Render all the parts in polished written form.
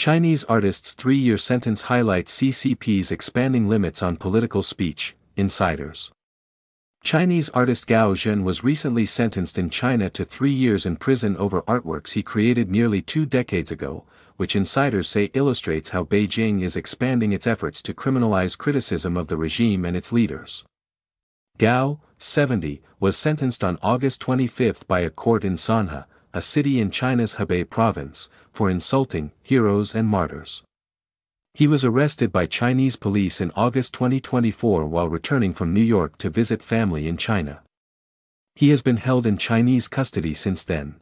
Chinese artist's 3-year sentence highlights CCP's expanding limits on political speech, insiders. Chinese artist Gao Zhen was recently sentenced in China to 3 years in prison over artworks he created nearly 2 decades ago, which insiders say illustrates how Beijing is expanding its efforts to criminalize criticism of the regime and its leaders. Gao, 70, was sentenced on August 25 by a court in Shanhe, a city in China's Hebei province, for insulting heroes and martyrs. He was arrested by Chinese police in August 2024 while returning from New York to visit family in China. He has been held in Chinese custody since then.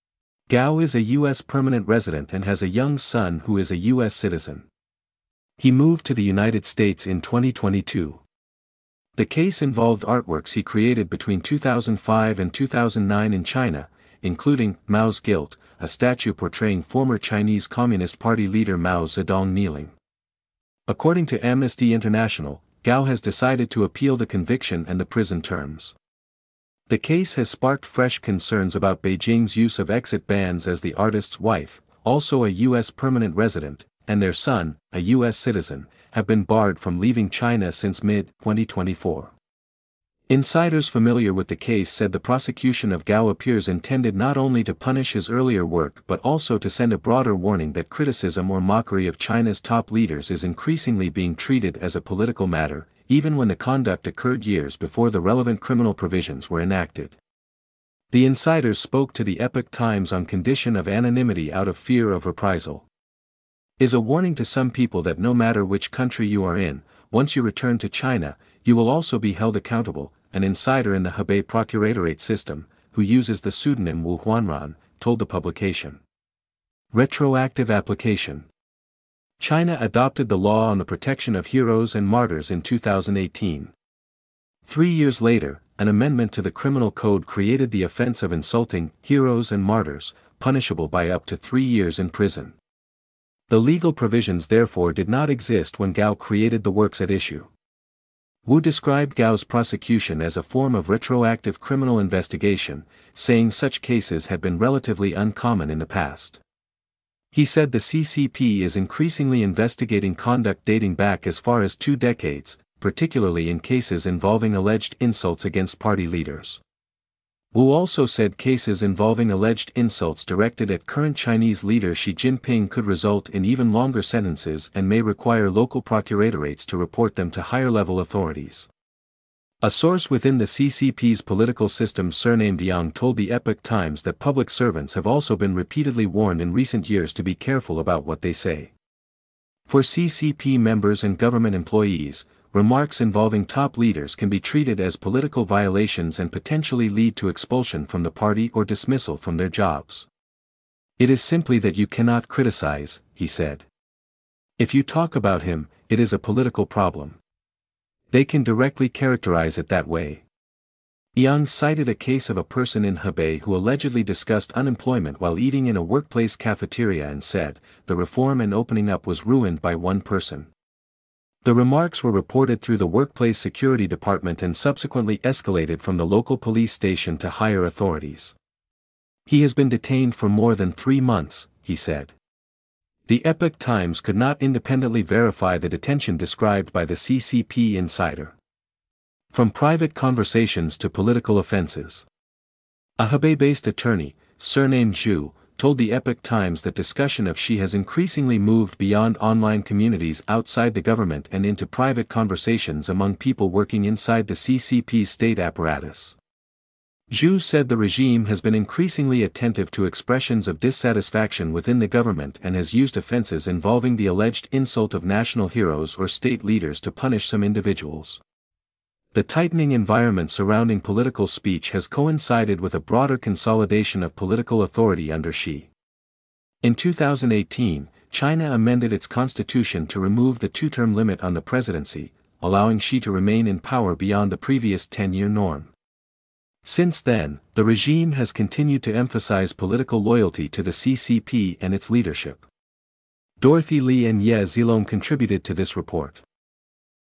Gao is a U.S. permanent resident and has a young son who is a U.S. citizen. He moved to the United States in 2022. The case involved artworks he created between 2005 and 2009 in China, including Mao's Guilt, a statue portraying former Chinese Communist Party leader Mao Zedong kneeling. According to Amnesty International, Gao has decided to appeal the conviction and the prison terms. The case has sparked fresh concerns about Beijing's use of exit bans as the artist's wife, also a U.S. permanent resident, and their son, a U.S. citizen, have been barred from leaving China since mid-2024. Insiders familiar with the case said the prosecution of Gao appears intended not only to punish his earlier work but also to send a broader warning that criticism or mockery of China's top leaders is increasingly being treated as a political matter, even when the conduct occurred years before the relevant criminal provisions were enacted. The insiders spoke to the Epoch Times on condition of anonymity out of fear of reprisal. Is a warning to some people that no matter which country you are in, once you return to China, you will also be held accountable, an insider in the Hebei Procuratorate system, who uses the pseudonym Wu Huanran, told the publication. Retroactive application. China adopted the law on the protection of heroes and martyrs in 2018. 3 years later, an amendment to the criminal code created the offense of insulting heroes and martyrs, punishable by up to 3 years in prison. The legal provisions therefore did not exist when Gao created the works at issue. Wu described Gao's prosecution as a form of retroactive criminal investigation, saying such cases had been relatively uncommon in the past. He said the CCP is increasingly investigating conduct dating back as far as 2 decades, particularly in cases involving alleged insults against party leaders. Wu also said cases involving alleged insults directed at current Chinese leader Xi Jinping could result in even longer sentences and may require local procuradorates to report them to higher-level authorities. A source within the CCP's political system surnamed Yang told the Epoch Times that public servants have also been repeatedly warned in recent years to be careful about what they say. For CCP members and government employees, remarks involving top leaders can be treated as political violations and potentially lead to expulsion from the party or dismissal from their jobs. It is simply that you cannot criticize, he said. If you talk about him, it is a political problem. They can directly characterize it that way. Yang cited a case of a person in Hebei who allegedly discussed unemployment while eating in a workplace cafeteria and said, the reform and opening up was ruined by one person. The remarks were reported through the Workplace Security Department and subsequently escalated from the local police station to higher authorities. He has been detained for more than 3 months, he said. The Epoch Times could not independently verify the detention described by the CCP insider. From private conversations to political offenses. A Hebei-based attorney, surnamed Zhu, told the Epoch Times that discussion of Xi has increasingly moved beyond online communities outside the government and into private conversations among people working inside the CCP's state apparatus. Zhu said the regime has been increasingly attentive to expressions of dissatisfaction within the government and has used offenses involving the alleged insult of national heroes or state leaders to punish some individuals. The tightening environment surrounding political speech has coincided with a broader consolidation of political authority under Xi. In 2018, China amended its constitution to remove the 2-term limit on the presidency, allowing Xi to remain in power beyond the previous 10-year norm. Since then, the regime has continued to emphasize political loyalty to the CCP and its leadership. Dorothy Li and Ye Zilong contributed to this report.